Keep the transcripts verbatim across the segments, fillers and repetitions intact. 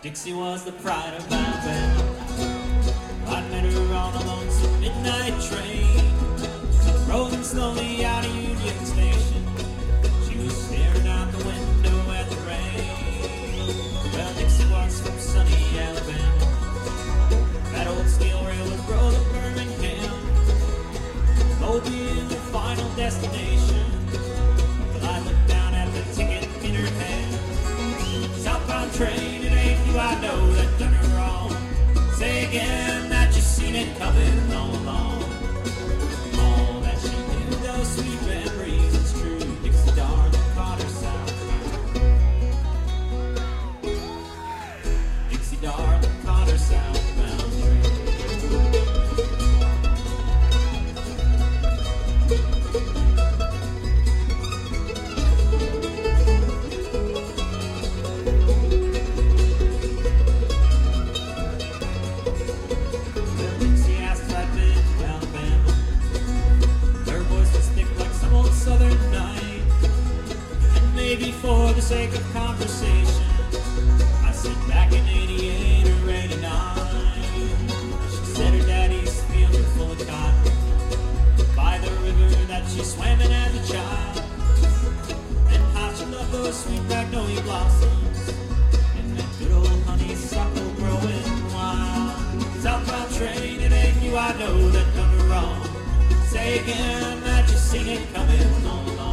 Dixie was the pride of Alabama. I met her on a lonesome midnight train, rolling slowly out of Union Station. She was staring out the window at the rain. Well, Dixie was from sunny Alabama. That old steel railroad road to Birmingham, Mobile, the final destination. Well, I looked down at the ticket in her hand. Southbound train, it ain't you I know that done her wrong. Say again that you seen it coming all along. All that she knew, those sweet memories, it's true. Dixie darling caught her southbound. Dixie darling caught her southbound train. Maybe for the sake of conversation, I sit back in eighty-eight or eighty-nine. She said her daddy's fields were full of cotton by the river that she swam in as a child, and how she loved those sweet magnolia blossoms and that good old honeysuckle growing wild. Southbound train, it ain't you I know that done her wrong. Say again that you seen it coming all along.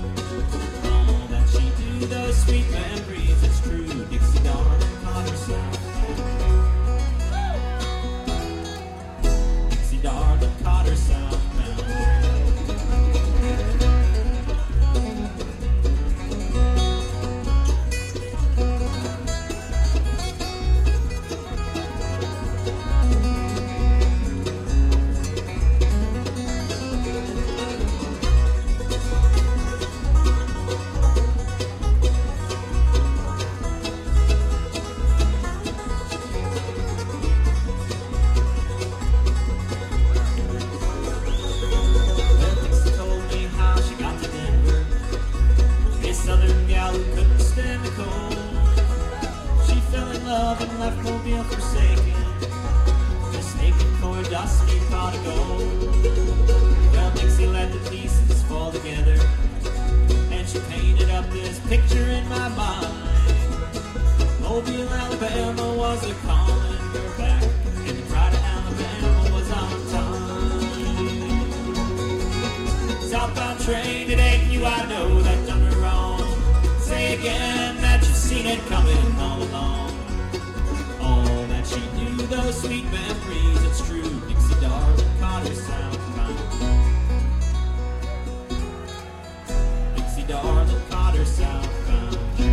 Those sweet memories, it's true. Dixie darling caught her southbound. Dixie darling caught her southbound. And left Mobile forsaken, mistaken for dusty pot of gold. Well, Dixie let the pieces fall together, and she painted up this picture in my mind. Mobile, Alabama was a calling her back, and the pride of Alabama was on time. Southbound train, it ain't you I know that done her wrong. Say again that you've seen it coming all along. She knew those sweet memories, it's true. Dixie darling caught her southbound. Dixie darling caught her southbound.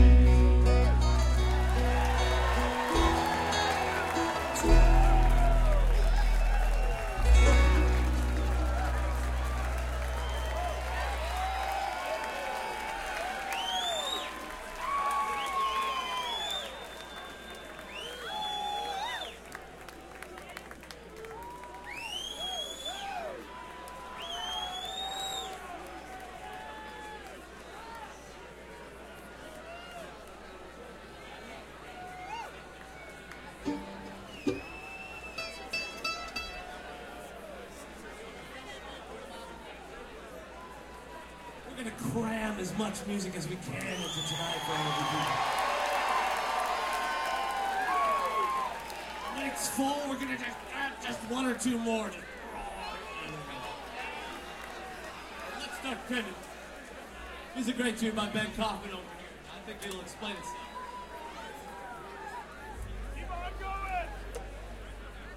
We're going to cram as much music as we can into tonight for all of you. Next fall, we're going to just add just one or two more. Just... Let's start cramming. This is a great tune by Ben Kaufman over here. I think it'll explain itself.